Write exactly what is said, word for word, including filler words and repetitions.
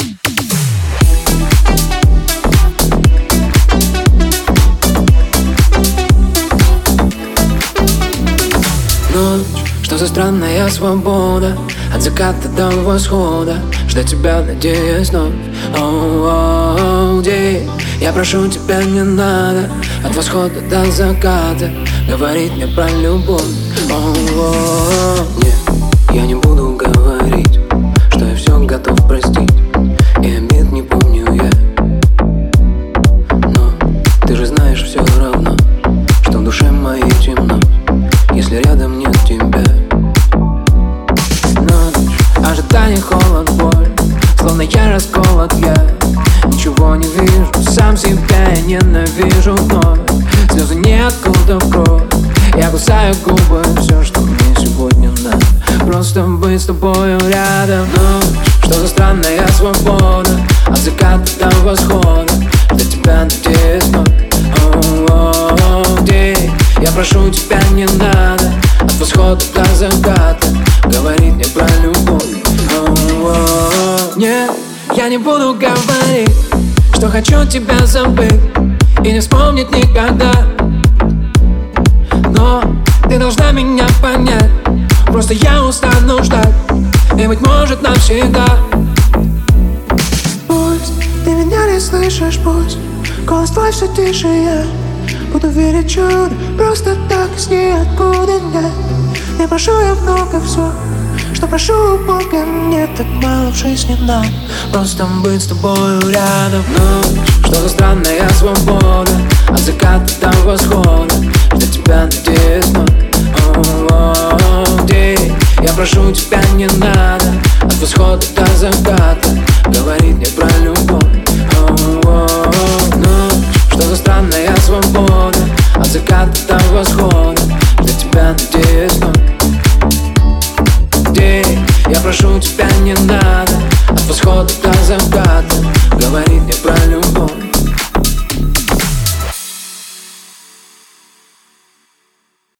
Ночь, что за странная свобода, от заката до восхода, ждать тебя, надеясь вновь. Оу, день, я прошу тебя, не надо от восхода до заката говорить мне про любовь. Оу, нет, я не буду говорить, что я все готов простить, и обид не помню я. Но ты же знаешь все равно, что в душе моей темно, если рядом нет тебя. Ночь, ожидание, холод, боль, словно я расколот, я ничего не вижу, сам себя я ненавижу вновь. Слезы ниоткуда в кровь, я кусаю губы, все, что мне сегодня надо, просто быть с тобою рядом. Ночь, что за странная свобода, от заката до восхода, до тебя надеюсь вновь. Оу, день, я прошу тебя, не надо от восхода до заката говорить мне про любовь. Оу, нет, я не буду говорить, что хочу тебя забыть и не вспомнить никогда. Но ты должна меня понять, просто я устану ждать, и быть может навсегда. Пусть ты меня не слышишь, пусть голос твой все тише, я буду верить в чудо, просто так из ниоткуда нет. Не прошу я много, все, что прошу у Бога, мне так мало в жизни нам, просто быть с тобою рядом. Ночь, что за странная свобода, от заката до восхода, ждать тебя, надеюсь вновь. Оу, день, я прошу тебя, не надо от восхода до заката говорить мне про любовь. Оу, ночь, что за странная свобода, от заката до восхода, ждать тебя, надеюсь вновь. День, я прошу тебя, не надо от восхода до заката говорить мне про